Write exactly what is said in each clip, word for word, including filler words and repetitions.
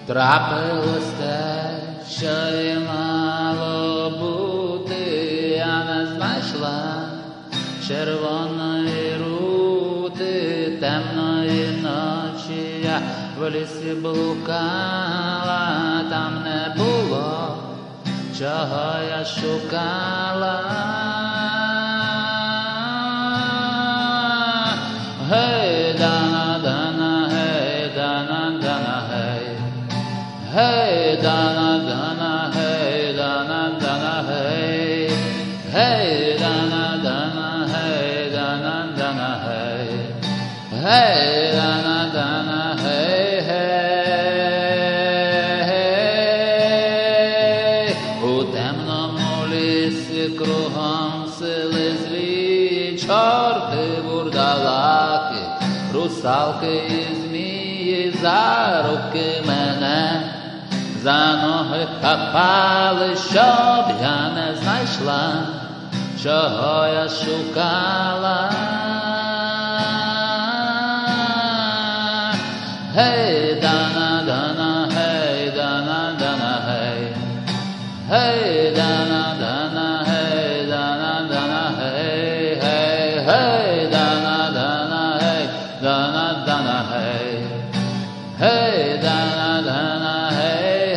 Трапилось те, що й мало бути, а не знайшла червоної рути, темної ночі я в лісі блукала, там не було, чого я шукала. Гей, дана, дана, гей, дана, дана, гей. Гей, дана, дана, гей, дана, дана, гей. Гей, дана, дана, гей, дана, дана, гей. Гей, дана, дана, гей, гей. У темному лісі кругом сили злі, чорти, бурдалаки, русалки і змії за руки мене за ноги хапали, щоб я не знайшла, чого я шукала. Гей, дана, дана, гей, дана, дана, гей. Гей, дана, дана, гей, дана, дана, гей, гей, гей, дана, дана, гей, дана, дана, гей. Гей, дана, дана, гей,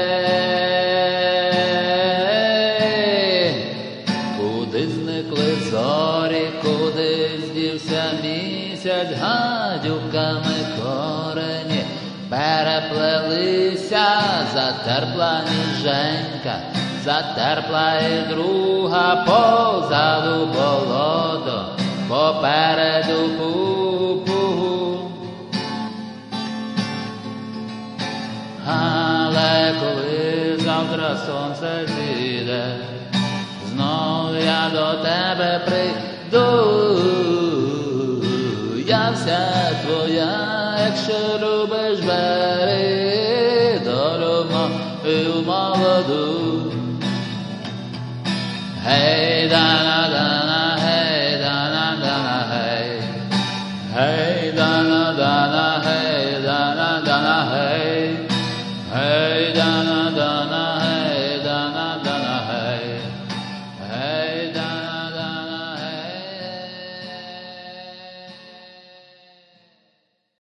гей. Куди зникли зорі, куди здівся місяць, гадюками корені переплелися, затерпла ніженька, затерпла і друга, позаду болото, попереду пу-пу. Але коли завтра сонце зійде, знов я до тебе прийду. Я вся твоя, якщо любиш, бери долю мою молоду. Гей, дана, дана, гей, дана, дана, гей. Гей, дана, дана, гей, дана, дана, гей. Hey, dana,